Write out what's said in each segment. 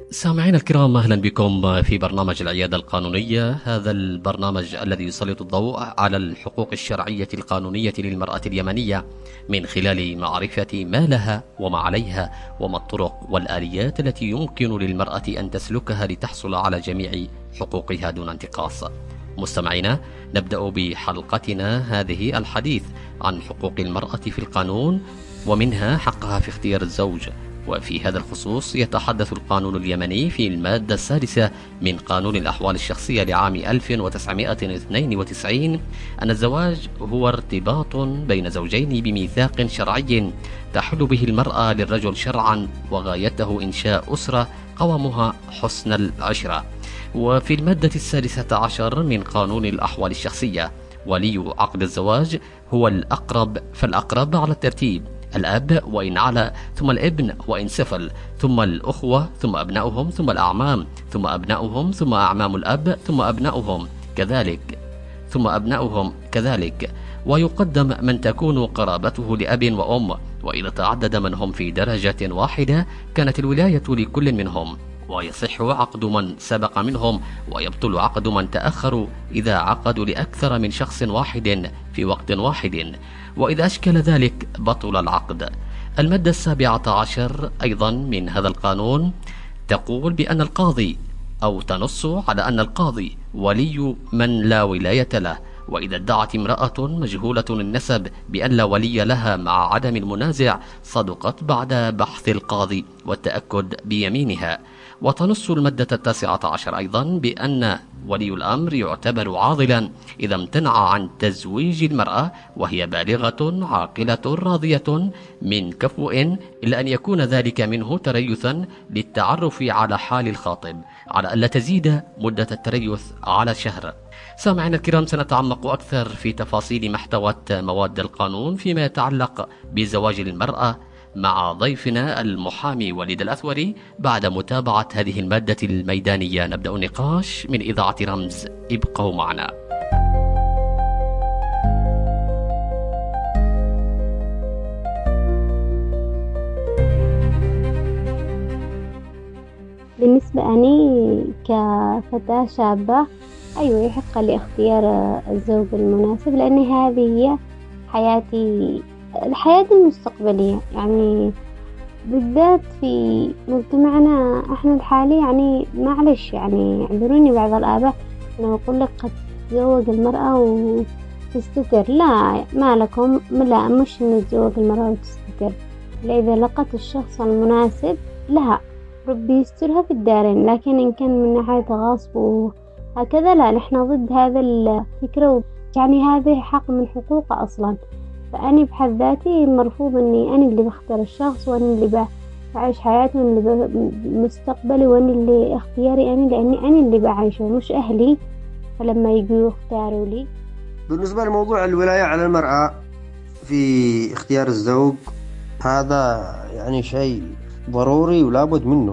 سامعينا الكرام، أهلا بكم في برنامج العيادة القانونية. هذا البرنامج الذي يسلط الضوء على الحقوق الشرعية القانونية للمرأة اليمنية من خلال معرفة ما لها وما عليها وما الطرق والآليات التي يمكن للمرأة أن تسلكها لتحصل على جميع حقوقها دون انتقاص. مستمعينا، نبدأ بحلقتنا هذه الحديث عن حقوق المرأة في القانون ومنها حقها في اختيار الزوج. وفي هذا الخصوص يتحدث القانون اليمني في المادة السادسة من قانون الأحوال الشخصية لعام 1992 أن الزواج هو ارتباط بين زوجين بميثاق شرعي تحل به المرأة للرجل شرعا، وغايته إنشاء أسرة قوامها حسن العشرة. وفي المادة السادسة عشر من قانون الأحوال الشخصية، ولي عقد الزواج هو الأقرب فالأقرب على الترتيب: الأب وإن على، ثم الابن وإن سفل، ثم الأخوة، ثم أبناؤهم، ثم الأعمام، ثم أبناؤهم، ثم أعمام الأب، ثم أبناؤهم كذلك، ويقدم من تكون قرابته لأب وأم. وإذا تعدد من هم في درجة واحدة كانت الولاية لكل منهم، ويصح عقد من سبق منهم ويبطل عقد من تأخروا إذا عقدوا لأكثر من شخص واحد في وقت واحد، وإذا أشكل ذلك بطل العقد. المادة السابعة عشر أيضا من هذا القانون تقول بأن القاضي، أو تنص على أن القاضي ولي من لا ولاية له، وإذا ادعت امرأة مجهولة النسب بأن لا ولي لها مع عدم المنازع صدقت بعد بحث القاضي والتأكد بيمينها. وتنص المادة التاسعة عشر أيضا بأن ولي الأمر يعتبر عاضلا إذا امتنع عن تزويج المرأة وهي بالغة عاقلة راضية من كفء، إلا أن يكون ذلك منه تريثا للتعرف على حال الخاطب، على ألا تزيد مدة التريث على شهر. سامعنا الكرام، سنتعمق أكثر في تفاصيل ما احتوت مواد القانون فيما يتعلق بزواج المرأة مع ضيفنا المحامي وليد الأثوري بعد متابعة هذه المادة الميدانية. نبدأ النقاش من إذاعة رمز، ابقوا معنا. بالنسبة أني كفتاة شابة، أيوة يحق لي اختيار الزوج المناسب، لأن هذه هي الحياة المستقبلية، يعني بالذات في مجتمعنا احنا الحالي. يعني معلش، يعني اعذروني بعض الآباء أنا أقول لك قد تتزوج المرأة وتستتر. لا، ما لكم، لا، مش نتزوج المرأة وتستتر. إذا لقت الشخص المناسب لها ربي يسترها في الدارين، لكن إن كان من ناحية غصب وهكذا لا، نحن ضد هذا الفكرة. يعني هذا حق من حقوقه أصلا. فأنا بحد ذاتي مرفوض أني أنا اللي بختار الشخص، وأنا اللي بعيش حياتي، وأنا اللي مستقبلي، وأنا اللي اختياري أنا، لأني أنا اللي بعيشه مش أهلي فلما يجوا يختاروا لي. بالنسبة لموضوع الولاية على المرأة في اختيار الزوج، هذا يعني شيء ضروري ولابد منه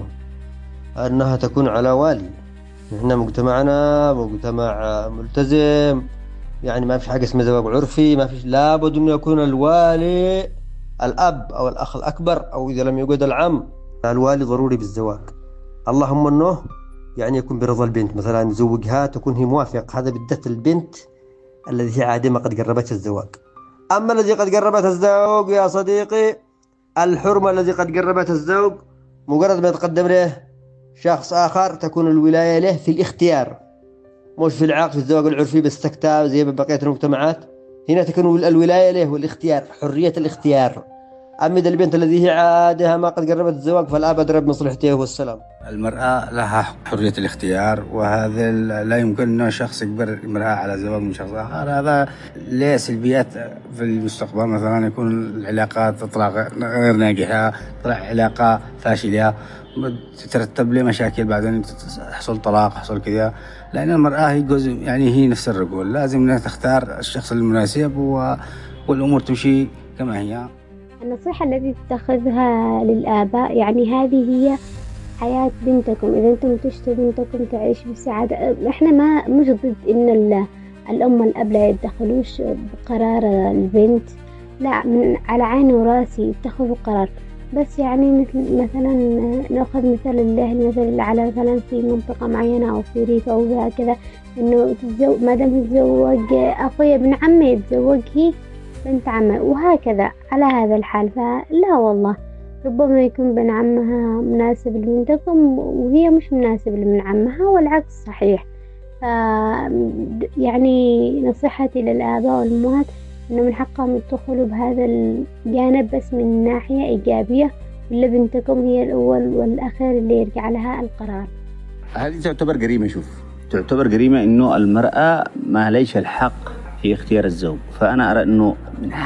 أنها تكون على والي. نحن مجتمعنا مجتمع ملتزم، يعني ما فيش حاجة اسمها زواج عرفي، ما فيش، لابد أن يكون الوالي الأب أو الأخ الأكبر، أو إذا لم يوجد العم الوالي ضروري بالزواج. اللهم أنه يعني يكون برضا البنت، مثلا زوجها تكون هي موافق، هذا بالذات البنت الذي هي عادمة قد قربت الزواج. أما الذي قد قربت الزوج يا صديقي، الحرمة الذي قد قربت الزوج مجرد ما يتقدم له شخص آخر تكون الولاية له في الاختيار، مش في العقد، في الزواج العرفي بالسكتة زي بقية المجتمعات. هنا تكون الولاية له والاختيار، حرية الاختيار. أما إذا البنت الذي هي عادها ما قد قربت الزواج فالآب أدرى بمصلحته والسلام. المرأة لها حرية الاختيار، وهذا لا يمكن أن شخص يجبر المرأة على زواج من شخص آخر. هذا له سلبيات في المستقبل، مثلا يكون العلاقات تطلع غير ناجحة، تطلع علاقة فاشلة، تترتب لي مشاكل بعدين، تحصل طلاق، حصل كذا. لأن المرأة هي جزء، يعني هي نفس الرجل، لازم أنها تختار الشخص المناسب والأمور تمشي كما هي. النصيحة التي تتخذها للآباء، يعني هذه هي حياة بنتكم. إذا أنتم تشتوا بنتكم تعيش بسعادة، إحنا ما مش ضد إن الأم والأب لا يتدخلوش بقرار البنت، لا، من على عيني وراسي يتخذوا قرار، بس يعني مثلا نأخذ مثال المثل اللي على مثلا في منطقة معينة أو في ريف أو هكذا، إنه ما دام تتزوج أخوي ابن عمي يتزوج هي بنت عمه، وهكذا على هذا الحال. فلا والله، ربما يكون بن عمها مناسب لبنتكم وهي مش مناسب لابن عمها، والعكس صحيح. يعني نصيحتي للآباء والأمهات إنه من حقهم يدخلوا بهذا الجانب بس من ناحية إيجابية، ولا بنتكم هي الأول والأخير اللي يرجع لها القرار. هذه تعتبر جريمة. شوف، تعتبر جريمة إنه المرأة ما ليش الحق في اختيار الزوج. فأنا أرى إنه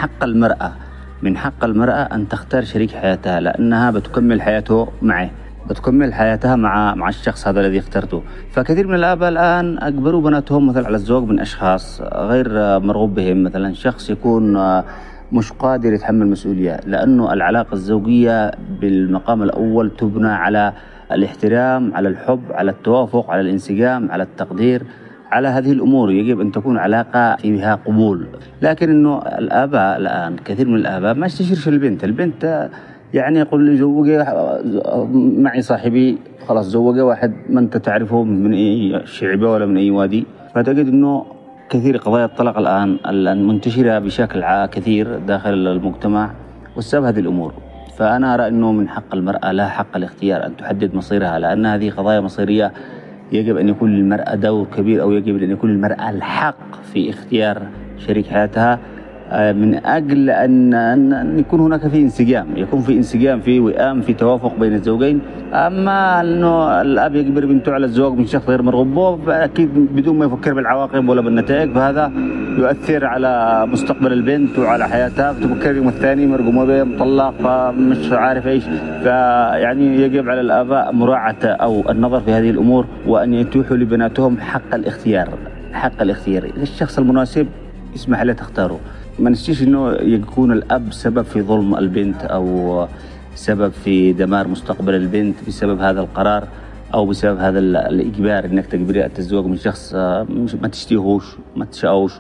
من حق المرأة أن تختار شريك حياتها، لأنها بتكمل حياته معه، بتكمل حياتها مع الشخص هذا الذي اخترته. فكثير من الآباء الآن أجبروا بناتهم مثلا على الزواج من أشخاص غير مرغوب بهم، مثلا شخص يكون مش قادر يتحمل مسؤولية، لأنه العلاقة الزوجية بالمقام الأول تبنى على الاحترام، على الحب، على التوافق، على الانسجام، على التقدير، على هذه الأمور يجب أن تكون علاقة فيها قبول. لكن إنه الآباء الآن، كثير من الآباء ما يستشيرش البنت يعني يقول لي زوجي معي صاحبي، خلاص زوجي واحد ما أنت تعرفه من أي شعبة ولا من أي وادي. فتجد إنه كثير قضايا الطلاق الآن منتشرة بشكل كثير داخل المجتمع، والسبب هذه الأمور. فأنا أرى إنه من حق المرأة لها حق الاختيار أن تحدد مصيرها، لأن هذه قضايا مصيرية يجب أن يكون للمرأة دور كبير، أو يجب أن يكون للمرأة الحق في اختيار شريك حياتها، من أجل أن يكون هناك في انسجام، في وئام، في توافق بين الزوجين. أما أنه الأب يجبر بنته على الزواج من شخص غير مرغوب به، فأكيد بدون ما يفكر بالعواقب ولا بالنتائج، فهذا يؤثر على مستقبل البنت وعلى حياتها. فتفكر اليوم الثاني مرغوب به، مطلق، مش عارف إيش. فيعني يجب على الآباء مراعاة أو النظر في هذه الأمور، وأن يتيحوا لبناتهم حق الاختيار. الشخص المناسب اسمح له تختاره. ما نسيش إنه يكون الأب سبب في ظلم البنت، أو سبب في دمار مستقبل البنت بسبب هذا القرار، أو بسبب هذا الإجبار إنك تجبري التزوج من شخص ما تشتهوش، ما تشاوش،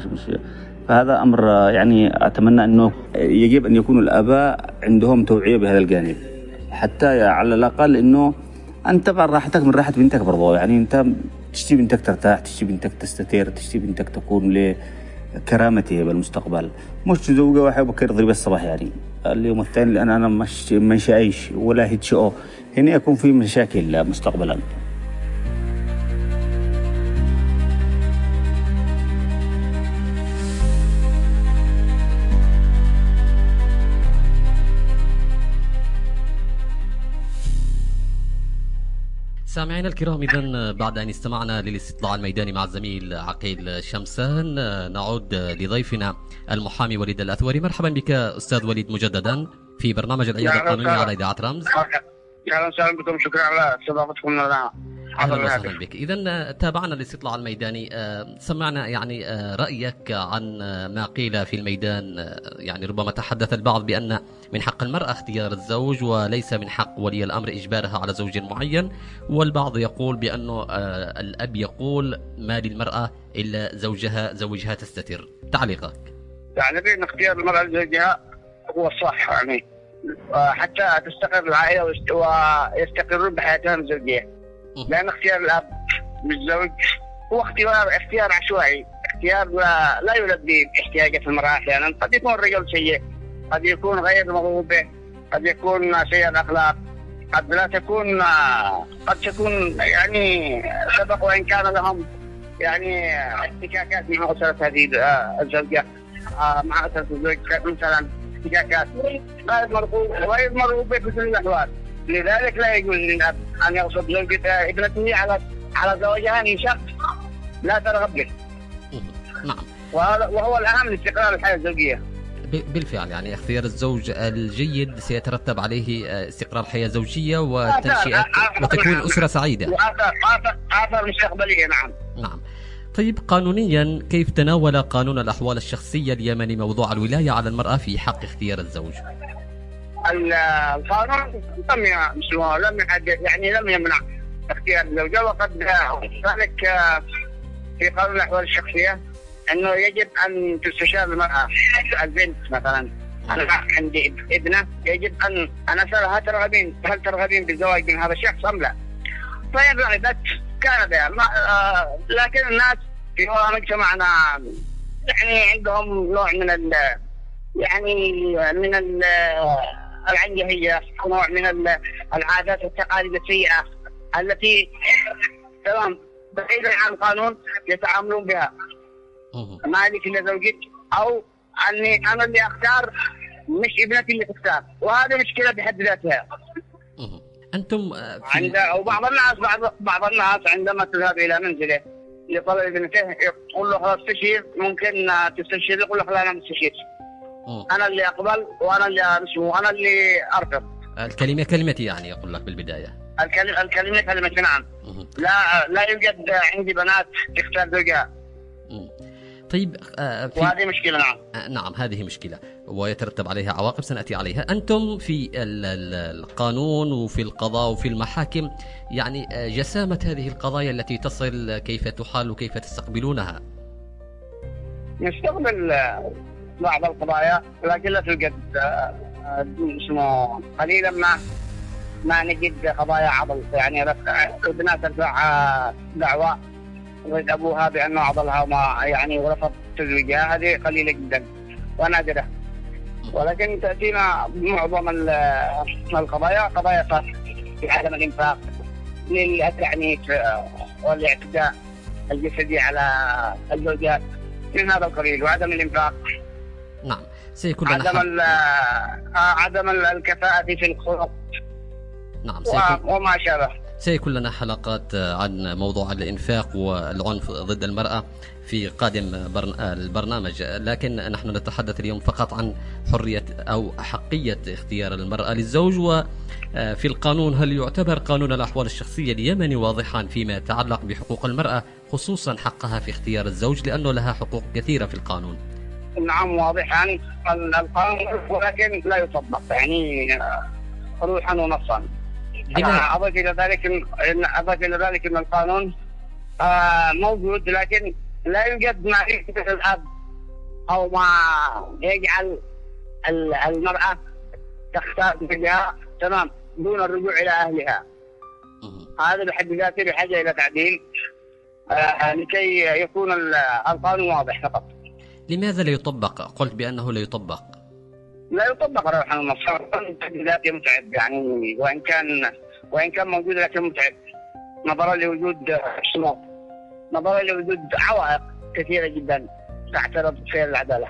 فهذا أمر يعني أتمنى إنه يجب أن يكون الآباء عندهم توعية بهذا الجانب، حتى على الأقل إنه أنت تبع راحتك من راحة بنتك برضو. يعني أنت تشتي بنتك ترتاح، تشتي بنتك تستثير، تشتي بنتك تكون كرامته بالمستقبل، مش تزوجه واحد بكير يضرب الصباح يعني اليوم الثاني، لأن أنا مش عايش ولا هيتشقه، هنا يكون في مشاكل مستقبلا. سامعينا الكرام، إذن بعد أن استمعنا للاستطلاع الميداني مع الزميل عقيل شمسان، نعود لضيفنا المحامي وليد الأثوري. مرحبا بك أستاذ وليد مجددا في برنامج العيادة القانونية على إذاعة رمز. أهلا وسهلا بكم، شكرا على استضافتكم لنا. أهلا وسهلا بك. إذن تابعنا الاستطلاع الميداني، سمعنا يعني رأيك عن ما قيل في الميدان. يعني ربما تحدث البعض بأن من حق المرأة اختيار الزوج، وليس من حق ولي الأمر إجبارها على زوج معين، والبعض يقول بأنه الأب يقول ما للمرأة إلا زوجها تستتر. تعليقك؟ يعني بأن اختيار المرأة لزوجها هو الصح، يعني حتى تستقر العائلة ويستقرون بحياتهم الزوجية. لأن اختيار الأب للزوج هو اختيار عشوائي، اختيار لا يلبي احتياجات المرأة. أحيانا قد يكون الرجل سيء، قد يكون غير مرغوب به، قد يكون سيء الأخلاق، قد تكون يعني سبق وإن كان لهم يعني احتكاكات مع أسرة هذه الزوجة، مع أسرة الزوج مثلا احتكاكات غير مرغوب به بكل الأحوال. لذلك لا يجوز للأب أن يغصب زوجة ابنته على زواجها من شخص لا ترغب به. نعم. وهو الأهم لاستقرار الحياة الزوجية. بالفعل، يعني اختيار الزوج الجيد سيترتب عليه استقرار حياة زوجية وتنشئة وتكون أسرة سعيدة، آثار مستقبلية. نعم. طيب، قانونيا كيف تناول قانون الأحوال الشخصية اليمني موضوع الولاية على المرأة في حق اختيار الزوج؟ القانون لم يحدد، يعني لم يمنع اختيار الزوجة، وقد ذلك في قانون الأحوال الشخصية أنه يجب أن تستشار المرأة البنت مثلا أنا عندي ابنة يجب أن أسألها هل ترغبين بالزواج من هذا الشخص أم لا؟ فإن رغبت كان بها لكن الناس في مجتمعنا يعني عندهم نوع من العنجهية، نوع من العادات والتقاليد السيئة التي تمام بعيدا عن القانون يتعاملون بها. مالك اللي زوجك أو أني أنا اللي أختار مش ابنتي اللي تختار، وهذه مشكلة بحد ذاتها. أنتم أو بعض الناس عندما تذهب إلى منزله لطلب ابنته يقول له خلاص استشير، ممكن تستشير، يقول له لا أنا مستشير، أنا اللي أقبل وأنا اللي أرسم وأنا اللي أرفض. الكلمة كلمتي يعني يقول لك بالبداية. الكلمة كلمتي نعم. لا يوجد عندي بنات تختار زوجها. طيب وهذه مشكلة. نعم هذه مشكلة ويترتب عليها عواقب سنأتي عليها. أنتم في القانون وفي القضاء وفي المحاكم يعني جسامة هذه القضايا التي تصل كيف تحال وكيف تستقبلونها؟ نستقبل بعض القضايا لكن لا توجد قليلا ما نجد قضايا عضل، يعني ابنها ترفع دعوة ضد أبوها بأنه عضلها وما يعني ورفض تزويجها، هذه قليلة جدا ونادرة. ولكن تأتينا معظم القضايا قضايا في عدم الإنفاق للتعنيف والاعتداء الجسدي على الزوجات من هذا القبيل، وعدم الإنفاق. نعم سيكون لنا عدم الكفاءة في الخلق. نعم وما شابه. سيكون لنا حلقات عن موضوع الإنفاق والعنف ضد المرأة في قادم البرنامج، لكن نحن نتحدث اليوم فقط عن حرية أو حقية اختيار المرأة للزوج. وفي القانون هل يعتبر قانون الأحوال الشخصية اليمني واضحا فيما يتعلق بحقوق المرأة خصوصا حقها في اختيار الزوج، لأنه لها حقوق كثيرة في القانون؟ نعم واضح عن القانون ولكن لا يطبق يعني روحا ونصا. أضف إلى ذلك أن القانون موجود لكن لا يوجد ما يثبت الأب أو ما يجعل المرأة تختار زوجها تمام دون الرجوع إلى أهلها. هذا بحد ذاته بحاجة إلى تعديل لكي يكون القانون واضح فقط. لماذا لا يطبق؟ قلت بأنه لا يطبق. لا يطبق روحا ونصا، بحد ذاته متعب يعني، وإن كان موجود لكن متعب نظرا لوجود شروط، نظرا لوجود عوائق كثيرة جدا تعترض في العدالة.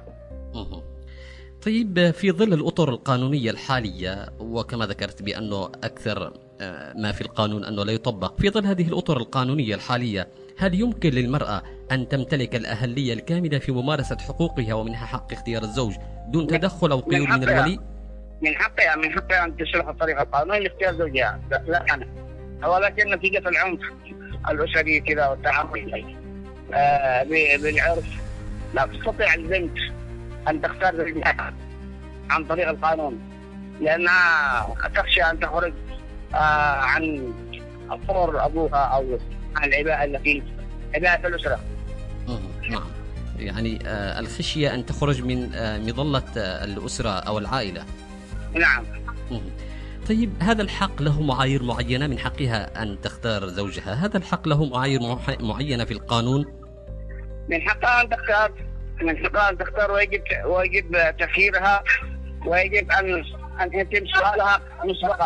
طيب في ظل الأطر القانونية الحالية وكما ذكرت بأنه أكثر ما في القانون أنه لا يطبق، في ظل هذه الأطر القانونية الحالية هل يمكن للمرأة أن تمتلك الأهلية الكاملة في ممارسة حقوقها ومنها حق اختيار الزوج دون تدخل أو قيود من الولي؟ من حقها أن تسلك الطريق القانوني لاختيار زوجها، لا أنا. ولكن نتيجة العنف الأسري كذا والتعامل بالعرف لا تستطيع البنت أن تختار زوجها عن طريق القانون، لأنها تخشى أن تخرج عن طور أبوها أو عن العباءة التي عباءة الأسرة. نعم يعني الخشية أن تخرج من مظلة الأسرة أو العائلة. نعم. طيب هذا الحق له معايير معينة من حقها أن تختار زوجها، هذا الحق له معايير معينة في القانون؟ من حقها أن تختار ويجب تخييرها ويجب أن يتم سؤالها مسبقا.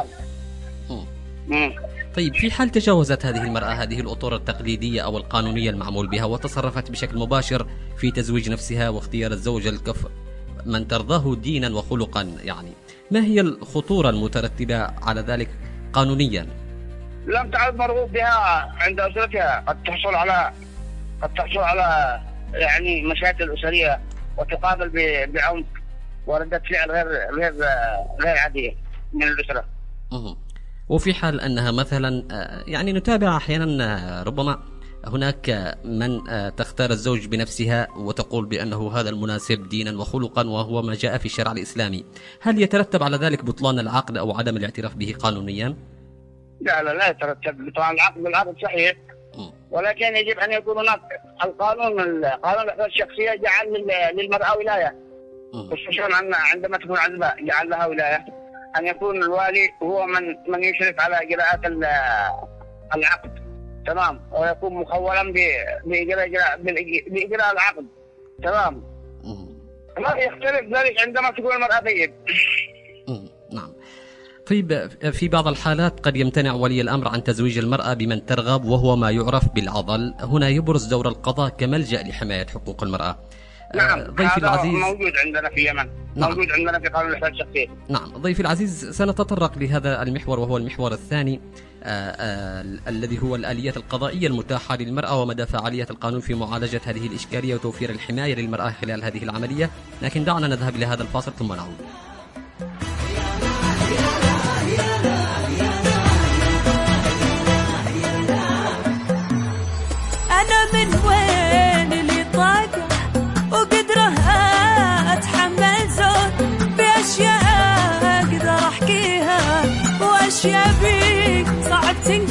طيب في حال تجاوزت هذه المرأة هذه الأطر التقليدية أو القانونية المعمول بها وتصرفت بشكل مباشر في تزويج نفسها واختيار الزوج الكفء من ترضاه دينا وخلقا، يعني ما هي الخطورة المترتبة على ذلك قانونيا؟ لم تعد مرغوب بها عند أسرتها، قد تحصل على يعني مشاكل أسرية وتقابل بعنف وردة فعل غير عادية من الأسرة. وفي حال أنها مثلا يعني نتابع أحيانا ربما هناك من تختار الزوج بنفسها وتقول بأنه هذا المناسب دينا وخلقا وهو ما جاء في الشرع الإسلامي، هل يترتب على ذلك بطلان العقد أو عدم الاعتراف به قانونيا؟ لا يترتب بطلان العقد، العقد صحيح ولكن يجب أن يكون هناك قانون الأحوال الشخصية جعل للمرأة ولاية خصوصا عندما تكون عزبة جعل لها ولاية، أن يكون الوالي هو من يشرف على إجراءات العقد، تمام، ويكون مخولا بإجراء العقد، تمام. ما يختلف ذلك عندما تكون المرأة طيب. نعم. طيب، في بعض الحالات قد يمتنع ولي الأمر عن تزويج المرأة بمن ترغب، وهو ما يعرف بالعضل. هنا يبرز دور القضاء كملجأ لحماية حقوق المرأة. نعم، ضيفي العزيز موجود عندنا في اليمن. نعم. موجود عندنا في قانون الإحصاء الشخصي. نعم ضيفي العزيز، سنتطرق لهذا المحور، وهو المحور الثاني الذي هو الآليات القضائية المتاحة للمرأة ومدى فعالية القانون في معالجة هذه الإشكالية وتوفير الحماية للمرأة خلال هذه العملية. لكن دعنا نذهب إلى هذا الفاصل ثم نعود. أنا من وين اللي طاقة وقدره أتحمل زود بأشياء أقدر أحكيها وأشياء بيك صعب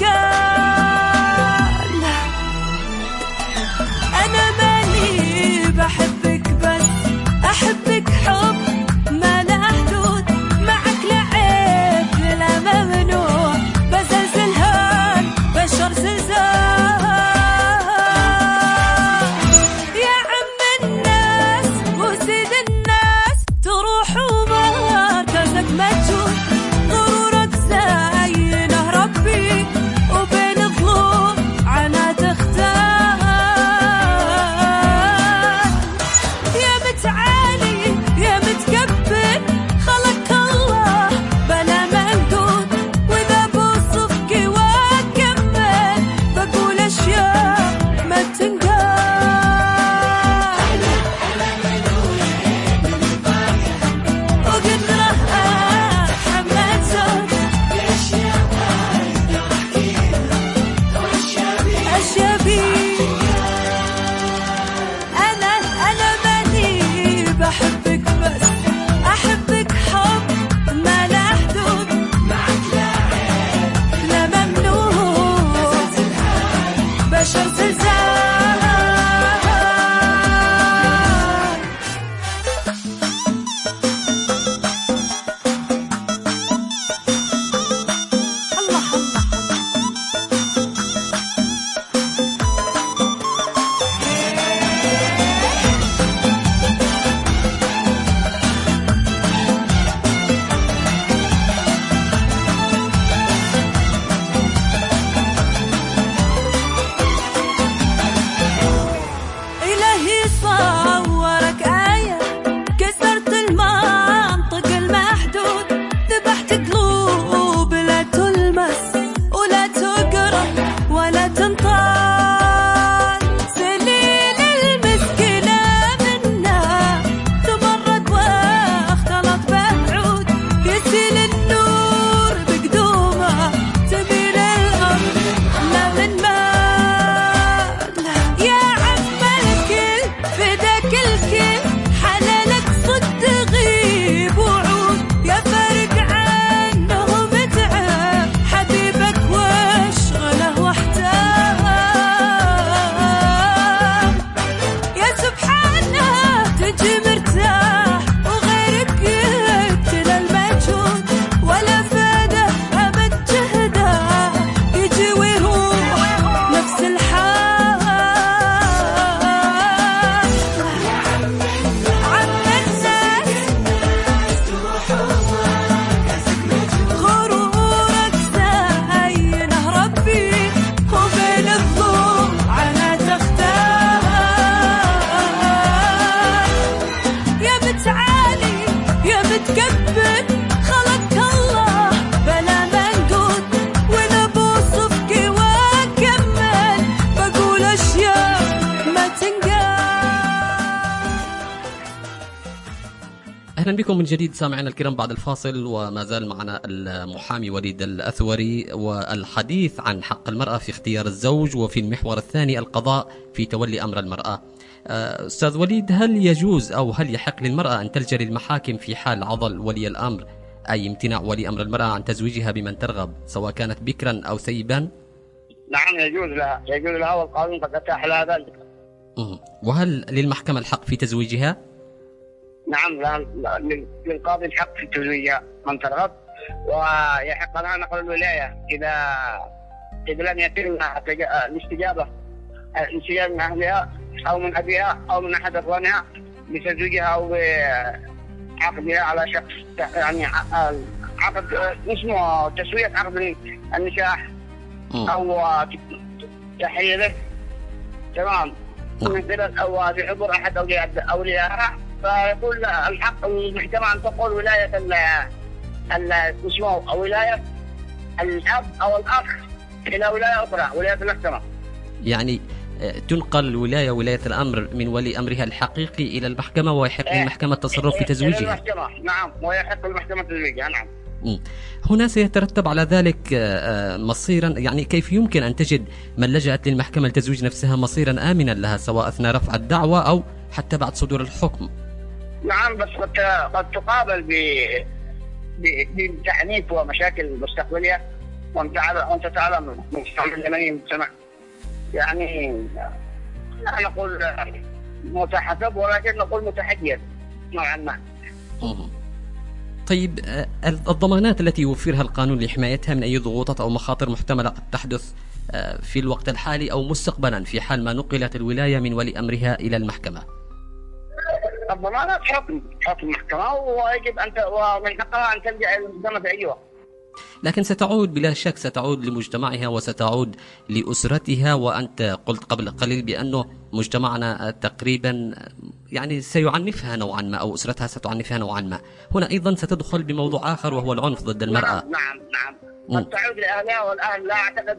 تنقال. أنا ماني بحبك بس أحبك حب ما له حدود، معك لا عيب لا ممنوع، بزلزل هان بشر زلزال. أهلا بكم من جديد سامعنا الكرام بعد الفاصل، وما زال معنا المحامي وليد الأثوري والحديث عن حق المرأة في اختيار الزوج، وفي المحور الثاني القضاء في تولي أمر المرأة. أستاذ وليد، هل يجوز أو هل يحق للمرأة أن تلجأ للمحاكم في حال عضل ولي الأمر، أي امتناع ولي أمر المرأة عن تزويجها بمن ترغب سواء كانت بكرا أو سيبا؟ نعم يجوز لها والقانون قد أتاح لها ذلك. وهل للمحكمة الحق في تزويجها؟ نعم للقاضي الحق في تزويجها من ترغب، ويحق لها نقل الولاية إذا لم يتم الاستجابة من أهلها أو من أبيها أو من أحد أخوانها بتزويجها أو بعقدها على شخص، يعني عقد اسمه تسوية عقد النكاح أو تحريره، تمام، من قبل أو بحضور أحد أوليائها، فيقول الحق المحكمة أن تقول ولاية اسمه أو ولاية الأب أو الأخ إلى ولاية أخرى، ولاية المحكمة. يعني تنقل ولاية الأمر من ولي أمرها الحقيقي إلى المحكمة، ويحق للمحكمة التصرف في تزويجها. المحكمة نعم، ويحق للمحكمة تزويجها نعم. هنا سيترتب على ذلك مصيرا، يعني كيف يمكن أن تجد من لجأت للمحكمة لتزويج نفسها مصيرا آمنا لها، سواء أثناء رفع الدعوة أو حتى بعد صدور الحكم؟ نعم، بس قد تقابل بتعنيف ومشاكل مستقبلية، وأنت تعلم مستعمل اليمني المجتمع، يعني لا نقول متحسب ولكن نقول متحجر نوعا ما. طيب، الضمانات التي يوفرها القانون لحمايتها من أي ضغوطات أو مخاطر محتملة قد تحدث في الوقت الحالي أو مستقبلا في حال ما نقلت الولاية من ولي أمرها إلى المحكمة؟ الضمانات حكم محكمة، ويجب ومن حقها أن تلجأ إلى المحكمة في أي وقت. لكن ستعود بلا شك، ستعود لمجتمعها وستعود لأسرتها، وأنت قلت قبل قليل بأنه مجتمعنا تقريبا يعني سيعنفها نوعا ما، أو أسرتها ستعنفها نوعا ما. هنا أيضا ستدخل بموضوع آخر وهو العنف ضد المرأة. نعم. قد تعود لأهلها، والأهل لا أعتقد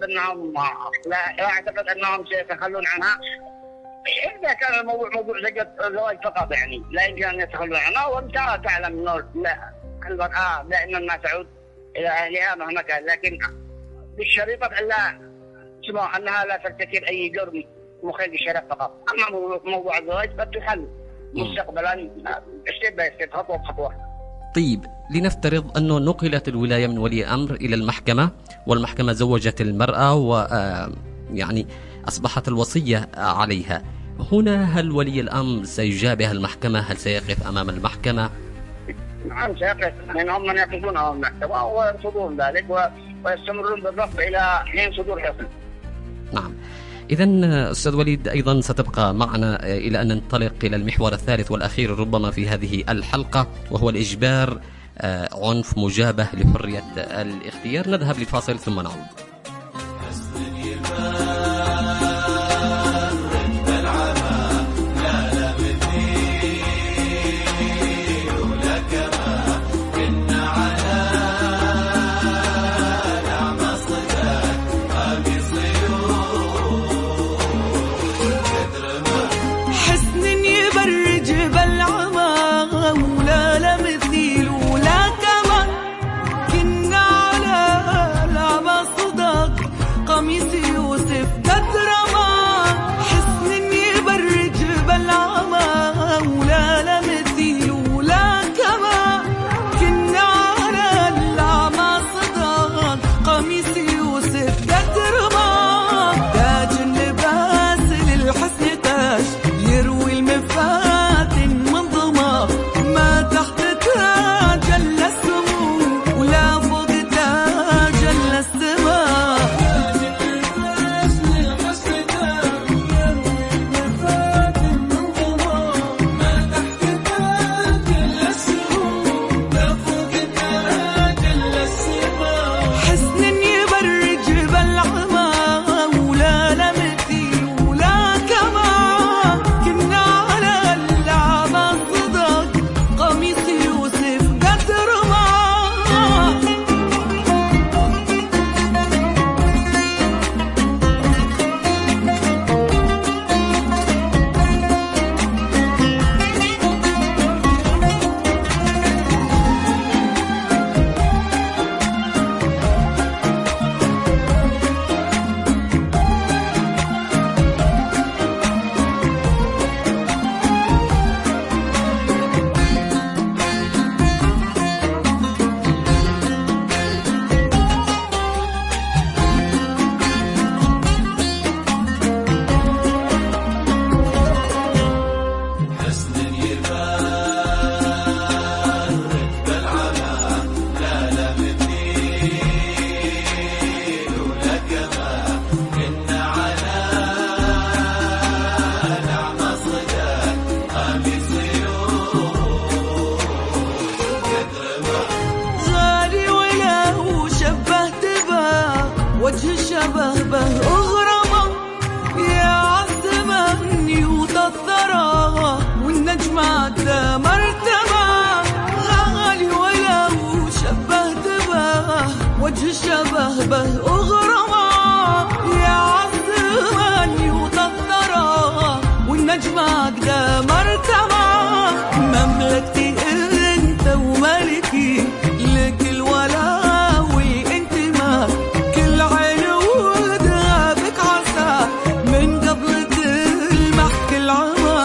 أنهم سيتخلون عنها إذا كان الموضوع موضوع زواج فقط، يعني لا يمكن أن يتخلون عنها. وأنت تعلم أنه المرأة دائما ما تعود إلى أهلها مهما كان، لكن بالشريطة أنها لا ترتكب أي جرم مخل للشرع فقط. أما موضوع الزواج قد تحل مستقبلا خطوة بخطوة. طيب، لنفترض أنه نقلت الولاية من ولي أمر إلى المحكمة، والمحكمة زوجت المرأة ويعني أصبحت الوصية عليها. هنا هل ولي الأمر سيجابه المحكمة؟ هل سيقف أمام المحكمة؟ نعم سيقف، منهم من يقفون أمام المحكمة ويرفضون ذلك ويستمرون بالرفض إلى حين صدور حكم. نعم. إذن أستاذ وليد، أيضا ستبقى معنا إلى أن ننطلق إلى المحور الثالث والأخير ربما في هذه الحلقة، وهو الإجبار، عنف، مجابهة لحرية الاختيار. نذهب لفاصل ثم نعود. صدى والشبه به أغرما يا عالزمان وطفرا والنجمة قدا مرتبة مملكتي انت وملكي لك الولا والانتماء كل عين ودها بك عسى من قبل تلمح كل عمى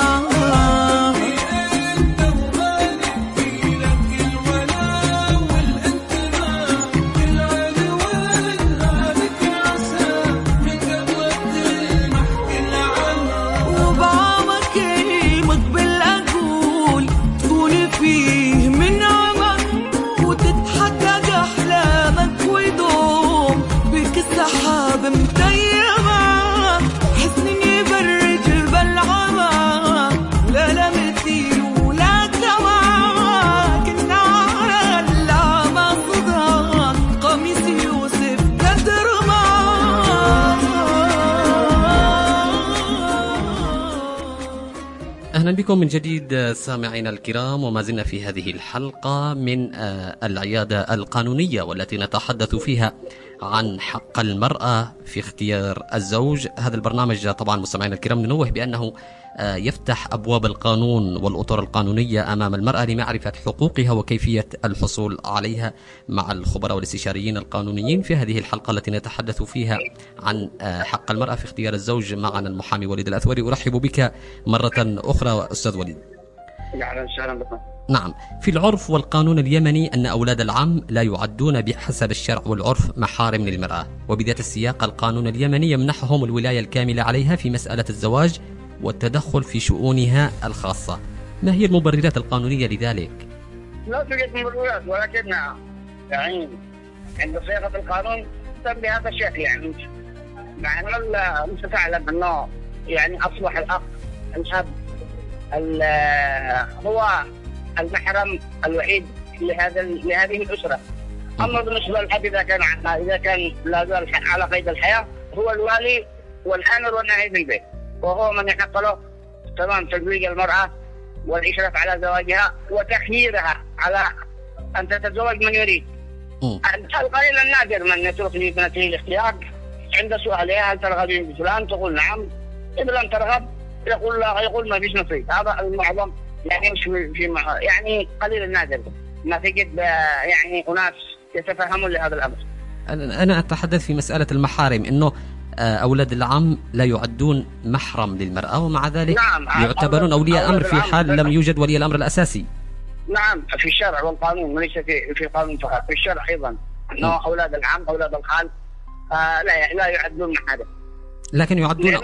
أهلا بكم من جديد سامعينا الكرام، وما زلنا في هذه الحلقة من العيادة القانونية والتي نتحدث فيها عن حق المرأة في اختيار الزوج. هذا البرنامج طبعا مستمعينا الكرام ننوه بأنه يفتح أبواب القانون والأطر القانونية أمام المرأة لمعرفة حقوقها وكيفية الحصول عليها مع الخبراء والاستشاريين القانونيين. في هذه الحلقة التي نتحدث فيها عن حق المرأة في اختيار الزوج معنا المحامي وليد الأثوري. أرحب بك مرة أخرى أستاذ وليد. نعم، في العرف والقانون اليمني أن أولاد العم لا يعدون بحسب الشرع والعرف محارم للمرأة، وبذات السياق القانون اليمني يمنحهم الولاية الكاملة عليها في مسألة الزواج والتدخل في شؤونها الخاصة. ما هي المبررات القانونية لذلك؟ لا توجد مبررات، ولكن يعني عند صياغة القانون تم بهذا الشكل، يعني مع أن أنت تعلم أنه يعني أصبح الأخ الأب هو المحرم الوحيد لهذه الأسرة. أما بالنسبة للأب إذا كان لا زال على قيد الحياة هو الوالي والآمر والناهي في البيت، وهو من يحق له تمام تزويج المرأة والإشراف على زواجها وتخييرها على أن تتزوج من يريد. القليل النادر من يترك لابنته الاختيار عند سؤالها هل ترغبين بفلان تقول نعم، إذا لم ترغب يقول ما فيش نصيب. هذا المعظم، يعني مش في يعني قليل النادر ما تجد يعني أناس يتفهمون لهذا الأمر. أنا أتحدث في مسألة المحارم، إنه أولاد العم لا يعدون محرم للمرأة، ومع ذلك نعم يعتبرون أولياء أمر في حال لم يوجد ولي الأمر الأساسي. نعم، في الشرع والقانون، وليس في القانون فقط، في الشرع أيضا أنه أولاد العم أولاد الخال لا يعدون محارم، لكن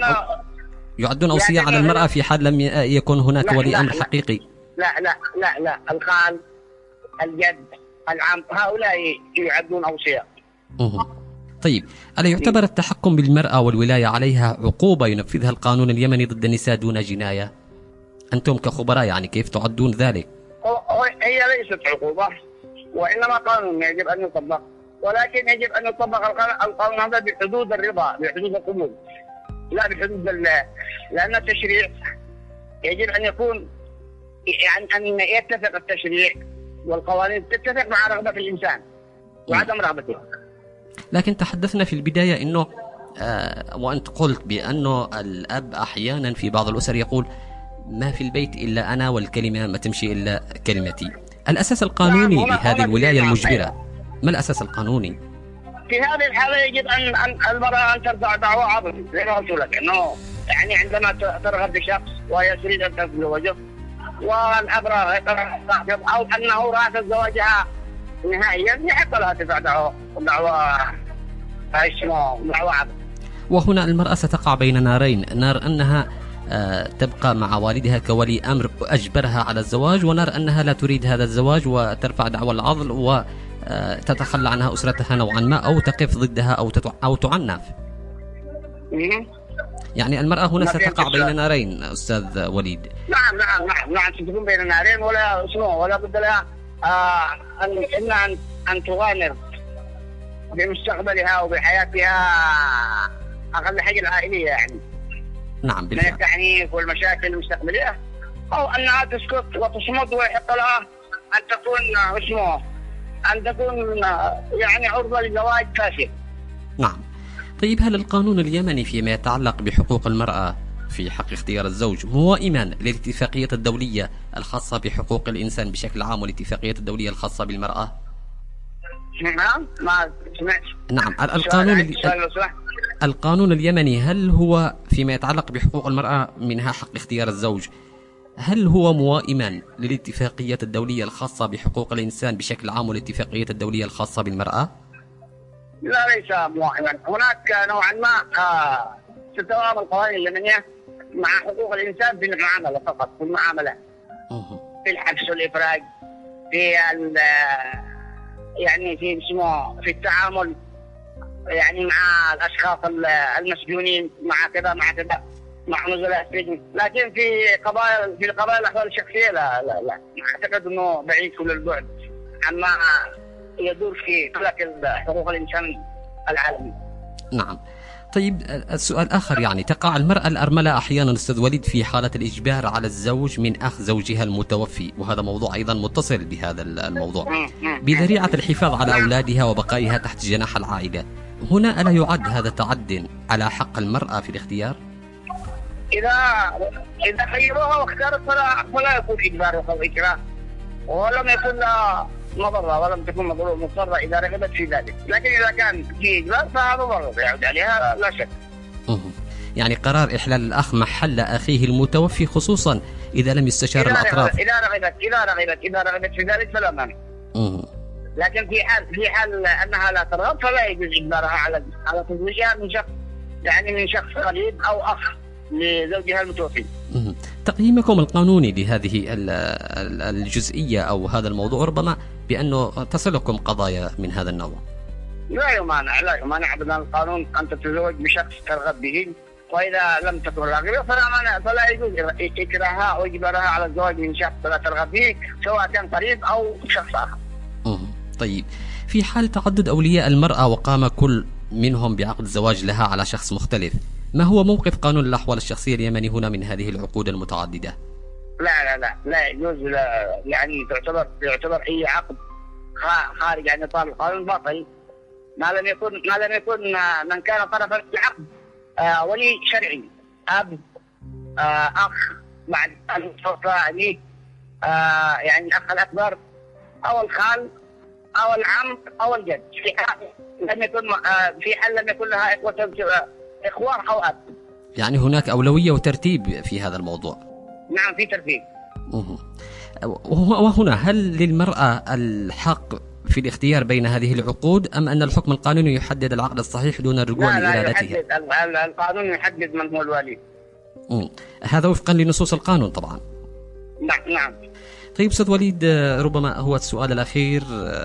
يعدون أوصية على المرأة في حال لم يكن هناك ولي أمر حقيقي. لا الخال الجد العم هؤلاء يعدون أوصية. طيب، ألا يعتبر التحكم بالمرأة والولاية عليها عقوبة ينفذها القانون اليمني ضد النساء دون جناية؟ أنتم كخبراء يعني كيف تعدون ذلك؟ هي ليست عقوبة، وإنما قانون يجب أن يطبق، ولكن يجب أن يطبق القانون هذا بحدود الرضا، بحدود القبول، لا بحدود لأن التشريع يجب أن يكون يعني أن يتفق التشريع والقوانين تتفق مع رغبة الإنسان وعدم رغبته. لكن تحدثنا في البداية أنه وأنت قلت بأنه الأب أحيانا في بعض الأسر يقول ما في البيت إلا أنا والكلمة ما تمشي إلا كلمتي. الأساس القانوني لهذه الولاية المجبرة، ما الأساس القانوني؟ في هذه الحالة يجب أن المرأة أن ترفع دعوى عظمى زي ما قلت لك، أنه يعني عندما ترغب بشخص وهي تريد أن تتزوجه والأب راغب أو أنه رافض زواجها نهائيا يحق لها ترفع دعوى عظمى. وهنا المرأة ستقع بين نارين، نار أنها تبقى مع والدها كولي أمر أجبرها على الزواج، ونار أنها لا تريد هذا الزواج وترفع دعوى العضل وتتخلى عنها أسرتها نوعا ما، أو تقف ضدها أو تعنف. يعني المرأة هنا ستقع بين نارين أستاذ وليد. نعم ستكون بين نارين، ولا بد لها أن تغامر بمستقبلها وبحياتها، أقل حاجة العائلية يعني. نعم، من التعنيف والمشاكل المستقبلية، أو أنها تسكت وتصمت ويحق لها أن تكون أن تكون يعني عرضة لزواج فاسد. نعم. طيب هل القانون اليمني فيما يتعلق بحقوق المرأة في حق اختيار الزوج موائما للاتفاقية الدولية الخاصة بحقوق الإنسان بشكل عام والاتفاقية الدولية الخاصة بالمرأة؟ نعم ما سمعت. نعم. القانون القانون اليمني هل هو فيما يتعلق بحقوق المرأة منها حق اختيار الزوج هل هو موائما للاتفاقية الدولية الخاصة بحقوق الإنسان بشكل عام والاتفاقية الدولية الخاصة بالمرأة؟ لا ليس موائما. هناك نوعا ما تتوافق القوانين اليمنية مع حقوق الإنسان في المعاملة فقط، في المعاملة في الحبس والإفراج، في يعني في التعامل يعني مع الأشخاص المسجونين، مع كذا مع نزلاء السجن. لكن في القضايا الأحوال الشخصية لا أعتقد أنه بعيد كل البعد عما يدور في فلك حقوق الإنسان العالمي. نعم. طيب السؤال آخر، يعني تقع المرأة الأرملة أحيانا أستاذ وليد في حالة الإجبار على الزوج من أخ زوجها المتوفي، وهذا موضوع أيضا متصل بهذا الموضوع، بذريعة الحفاظ على أولادها وبقائها تحت جناح العائلة. هنا ألا يعد هذا تعد على حق المرأة في الاختيار؟ إذا خيروها واختارت فلا يكون إجبار أو إكراه، ولم يكن لها مضرة ولم تكن مضطرة إذا رغبت في ذلك. لكن إذا كان في إجبار فهذا ضرر يعود عليها لا شك. يعني قرار إحلال الأخ محل أخيه المتوفي خصوصا إذا لم يستشار الأطراف. إذا رغبت في ذلك فلا مانع. لكن في حال أنها لا ترغب فلا يجوز إجبارها على تزويجها من شخص قريب أو أخ لزوجها المتوفي. تقييمكم القانوني لهذه الجزئية أو هذا الموضوع، ربما بأنه تصلكم قضايا من هذا النوع؟ لا يمانع أبدا القانون أن تتزوج بشخص ترغب به، وإذا لم تكن راغبة فلا يجوز إكراهها أو إجبارها على الزواج من شخص لا ترغب به، سواء كان قريب أو شخص آخر. طيب في حال تعدد أولياء المرأة وقام كل منهم بعقد زواج لها على شخص مختلف، ما هو موقف قانون الأحوال الشخصية اليمني هنا من هذه العقود المتعددة؟ لا يجوز. يعني يعتبر أي عقد خارج عن إطار القانون باطل ما لم يكن من كان طرفا في العقد ولي شرعي، أب، أخ بعد المتوفى عليه، يعني الأخ الأكبر أو الخال أو العم أو الجد، في حال لم يكن لها إخوان أو أب. يعني هناك أولوية وترتيب في هذا الموضوع. نعم في ترتيب. وهنا هل للمرأة الحق في الاختيار بين هذه العقود أم أن الحكم القانوني يحدد العقد الصحيح دون الرجوع لإرادتها؟ لا القانون يحدد من هو الولي. هذا وفقا لنصوص القانون طبعا. نعم. طيب أستاذ وليد، ربما هو السؤال الأخير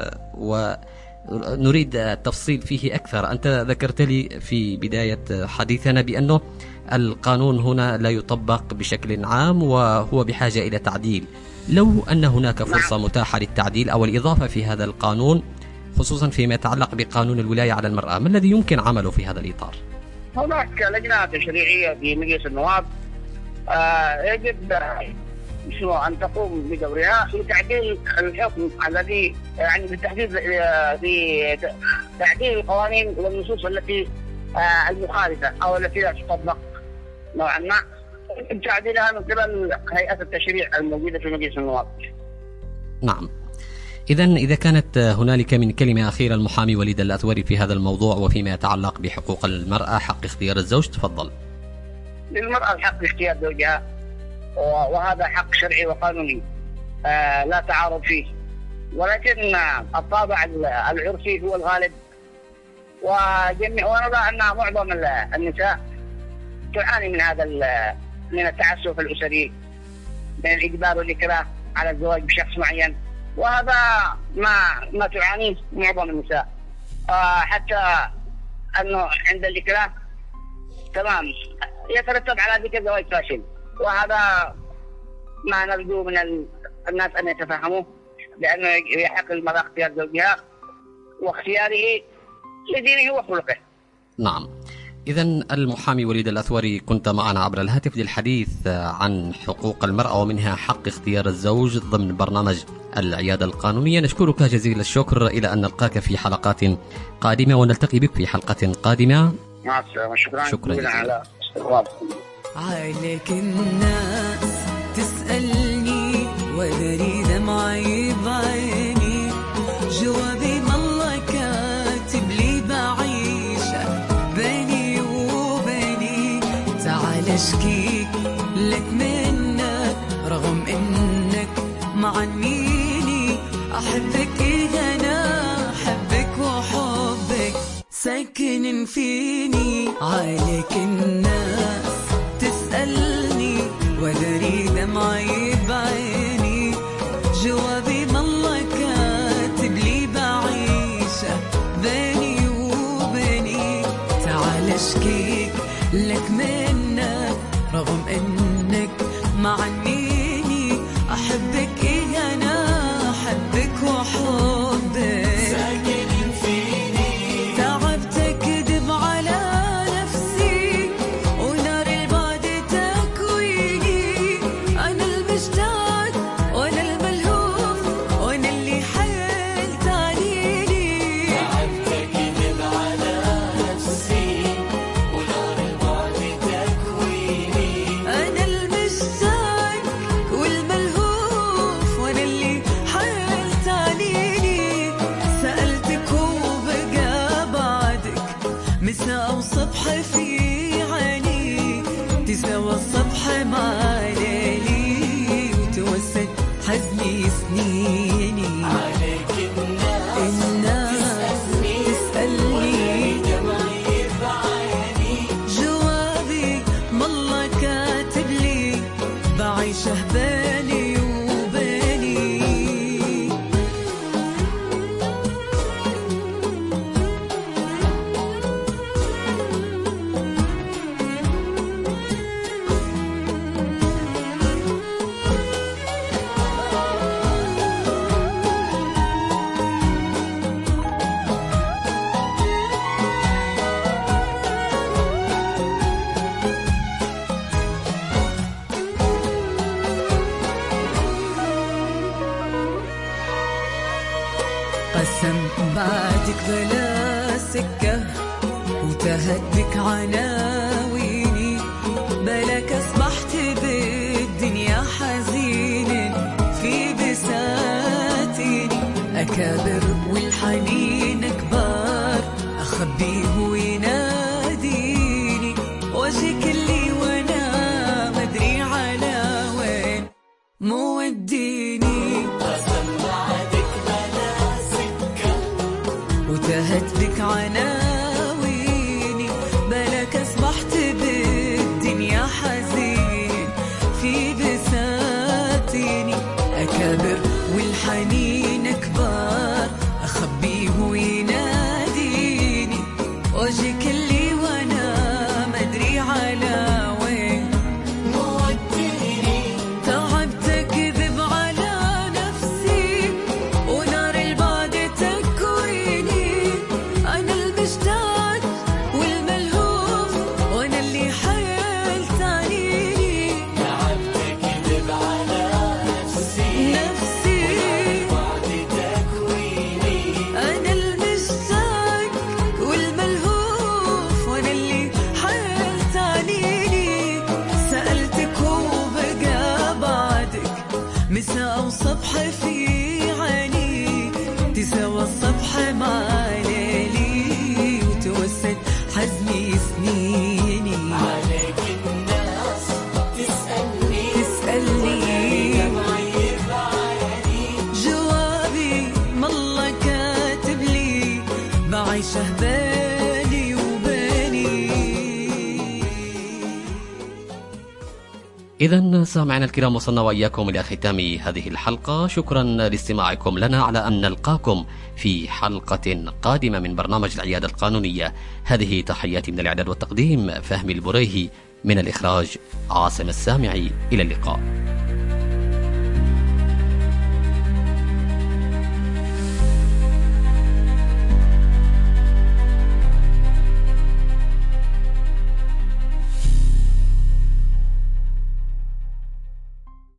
ونريد التفصيل فيه أكثر. أنت ذكرت لي في بداية حديثنا بأنه القانون هنا لا يطبق بشكل عام وهو بحاجة إلى تعديل. لو أن هناك فرصة متاحة للتعديل أو الإضافة في هذا القانون خصوصا فيما يتعلق بقانون الولاية على المرأة، ما الذي يمكن عمله في هذا الإطار؟ هناك لجنة تشريعية في مجلس النواب يجب أن تقوم بدورها لتعديل الحكم الذي يعني بتعديل القوانين والنصوص التي المخالفة أو التي لا تطبق نوعا ما، تعديلها من قبل هيئة التشريع الموجودة في مجلس النواب. نعم. إذا كانت هنالك من كلمة أخيرة المحامي وليد الأثوري في هذا الموضوع وفيما يتعلق بحقوق المرأة حق اختيار الزوج، تفضل. للمرأة الحق اختيار زوجها، وهذا حق شرعي وقانوني لا تعارض فيه، ولكن الطابع العرفي هو الغالب، ونرى أن معظم النساء تعاني من التعسف الأسري، من الإجبار والإكراه على الزواج بشخص معين، وهذا ما تعانيه معظم النساء، حتى أنه عند الإكراه تمام يترتب على ذلك زواج فاشل، وهذا ما نرجو من الناس أن يتفهموه، لأنه يحق المرأة اختيار زوجها واختياره لدينه وخلقه. نعم. إذن المحامي وليد الأثوري، كنت معنا عبر الهاتف للحديث عن حقوق المرأة ومنها حق اختيار الزوج ضمن برنامج العيادة القانونية. نشكرك جزيل الشكر، إلى أن نلقاك في حلقات قادمة، ونلتقي بك في حلقة قادمة. مع السلامة. شكرا جزيلا على استضافتكم. عليك الناس تسألني وأدري دمعي بعيني، جوابي ما الله كاتب لي بعيشة بيني وبيني. تعال اشكيك لك منك رغم انك معنيني، احبك انا احبك وحبك ساكن فيني. عليك الناس تسألني وادري دمعي بعيني، جوابي ما الله كاتب لي بعيشة بيني وبيني. تعال اشكيك لك منك رغم انك معنيني، احبك انا احبك وحبك ساكن فيني. تعبت اكذب على نفسي ونار البعد تكويني، انا المشتاق وانا الملهوف وانا اللي حيلت عنيني. تعبت اكذب على نفسي ونار البعد تكويني، انا المشتاق والملهوف وانا اللي حيلت عنيني. سألتك وبقى بعدك مساء وصبح في عيني، تساوى الصبح مع ليلي وتوسد حزني سنيني. عليك الناس تسألني دمعي بعيني، جوابي ما الله كاتب لي بعيشه بيني وبيني. قسم بعدك بلا سكة وتهدك عناويني، بلك أصبحت بالدنيا حزين في بساتيني. أكابر والحنين كبار أخبيه ويناديني، وجهك اللي وانا مدري على وين موديني. قسم بعدك بلا سكة وتهت بك عناويني، بلك أصبحت بالدنيا حزين في بساتيني. أكابر والحنين كبار أخبيه ويناديني، وجهك اللي وانا مدري على وين موديني. تعبت أكذب على نفسي ونار البعد تكويني، أنا المشتاق والملهوف وأنا اللي حيلت عنيني. تعبت أكذب على نفسي والبعد تكويني، أنا المشتاق والملهوف وأنا اللي حيلت عنيني. سألتك وبقى بعدك مساء وصبح في عيني، تساوى الصبح مع ليلي وتوسد حزني سنيني. عليك الناس تسألني دمعي بعيني، جوابي ما الله كاتب لي بعيشه بيني وبيني. إذن سامعنا الكرام، وصلنا وإياكم إلى ختام هذه الحلقة. شكرا لاستماعكم لنا، على أن نلقاكم في حلقة قادمة من برنامج العيادة القانونية. هذه تحياتي من الإعداد والتقديم فهمي البريهي، من الإخراج عاصم السامعي. إلى اللقاء.